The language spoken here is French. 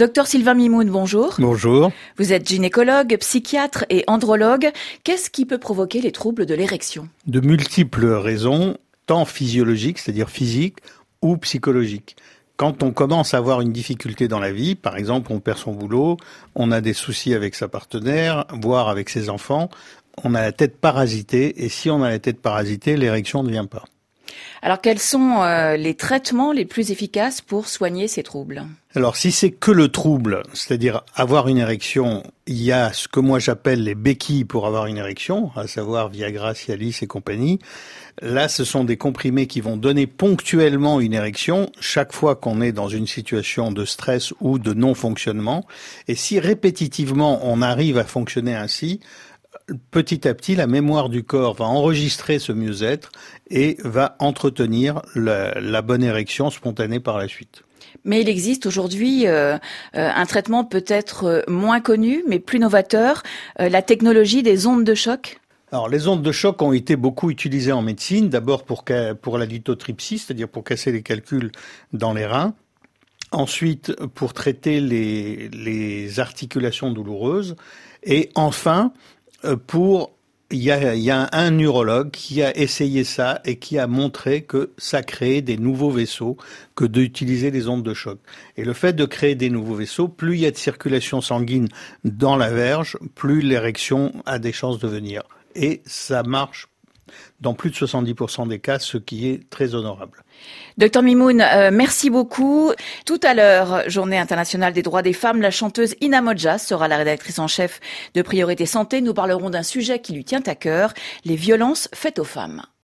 Docteur Sylvain Mimoun, bonjour. Bonjour. Vous êtes gynécologue, psychiatre et andrologue. Qu'est-ce qui peut provoquer les troubles de l'érection ? De multiples raisons, tant physiologiques, c'est-à-dire physiques, ou psychologiques. Quand on commence à avoir une difficulté dans la vie, par exemple on perd son boulot, on a des soucis avec sa partenaire, voire avec ses enfants, on a la tête parasitée, et si on a la tête parasitée, l'érection ne vient pas. Alors quels sont les traitements les plus efficaces pour soigner ces troubles ? Alors si c'est que le trouble, c'est-à-dire avoir une érection, il y a ce que moi j'appelle les béquilles pour avoir une érection, à savoir Viagra, Cialis et compagnie. Là, ce sont des comprimés qui vont donner ponctuellement une érection chaque fois qu'on est dans une situation de stress ou de non-fonctionnement. Et si répétitivement on arrive à fonctionner ainsi, petit à petit, la mémoire du corps va enregistrer ce mieux-être et va entretenir la bonne érection spontanée par la suite. Mais il existe aujourd'hui un traitement peut-être moins connu, mais plus novateur, la technologie des ondes de choc. Alors, les ondes de choc ont été beaucoup utilisées en médecine, d'abord pour la lithotripsie, c'est-à-dire pour casser les calculs dans les reins. Ensuite, pour traiter les articulations douloureuses. Et enfin, il y a un neurologue qui a essayé ça et qui a montré que ça créait des nouveaux vaisseaux que d'utiliser les ondes de choc. Et le fait de créer des nouveaux vaisseaux, plus il y a de circulation sanguine dans la verge, plus l'érection a des chances de venir. Et ça marche dans plus de 70% des cas, ce qui est très honorable. Docteur Mimoun, merci beaucoup. Tout à l'heure, Journée internationale des droits des femmes, la chanteuse Ina Modja sera la rédactrice en chef de Priorité Santé. Nous parlerons d'un sujet qui lui tient à cœur, les violences faites aux femmes.